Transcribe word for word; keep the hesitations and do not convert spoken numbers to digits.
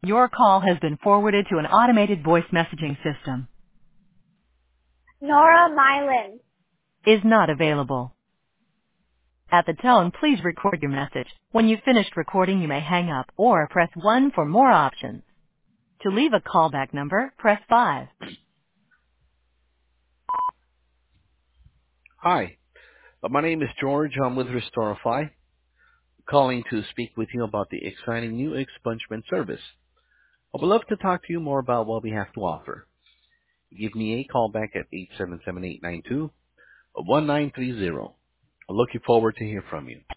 Your call has been forwarded to an automated voice messaging system. Nora Mylan. Is not available. At the tone, please record your message. When you've finished recording, you may hang up or press one for more options. To leave a callback number, press five. Hi, uh, my name is George. I'm with Restorify, calling to speak with you about the exciting new expungement service. I would love to talk to you more about what we have to offer. Give me a call back at eight seven seven, eight nine two, one nine three zero. I'm looking forward to hear from you.